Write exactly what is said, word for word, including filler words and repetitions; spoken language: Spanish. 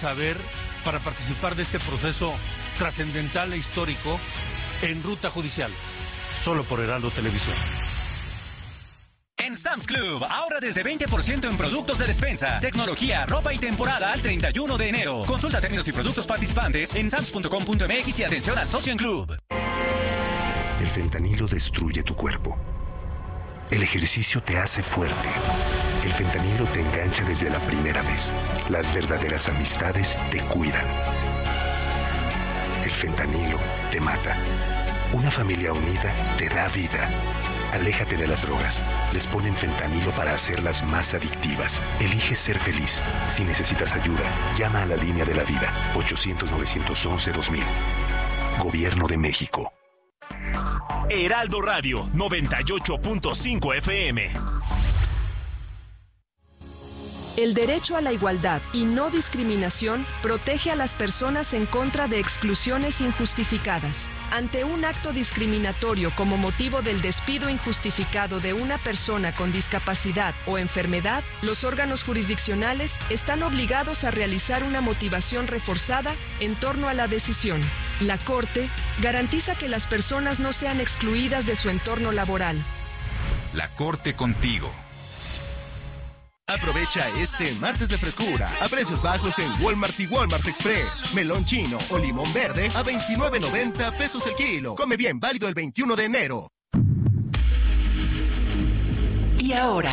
saber para participar de este proceso trascendental e histórico en Ruta Judicial, solo por Heraldo Televisión. En Sam's Club, ahora desde veinte por ciento en productos de despensa, tecnología, ropa y temporada al treinta y uno de enero. Consulta términos y productos participantes en sams punto com punto m x y atención al socio en club. El fentanilo destruye tu cuerpo. El ejercicio te hace fuerte. El fentanilo te engancha desde la primera vez. Las verdaderas amistades te cuidan. El fentanilo te mata. Una familia unida te da vida. Aléjate de las drogas. Les ponen fentanilo para hacerlas más adictivas. Elige ser feliz. Si necesitas ayuda, llama a la línea de la vida. ochocientos, novecientos once, dos mil. Gobierno de México. Heraldo Radio, noventa y ocho punto cinco F M. El derecho a la igualdad y no discriminación protege a las personas en contra de exclusiones injustificadas. Ante un acto discriminatorio como motivo del despido injustificado de una persona con discapacidad o enfermedad, los órganos jurisdiccionales están obligados a realizar una motivación reforzada en torno a la decisión. La Corte garantiza que las personas no sean excluidas de su entorno laboral. La Corte contigo. Aprovecha este martes de frescura a precios bajos en Walmart y Walmart Express. Melón chino o limón verde a veintinueve noventa pesos el kilo. Come bien, válido el veintiuno de enero. Y ahora,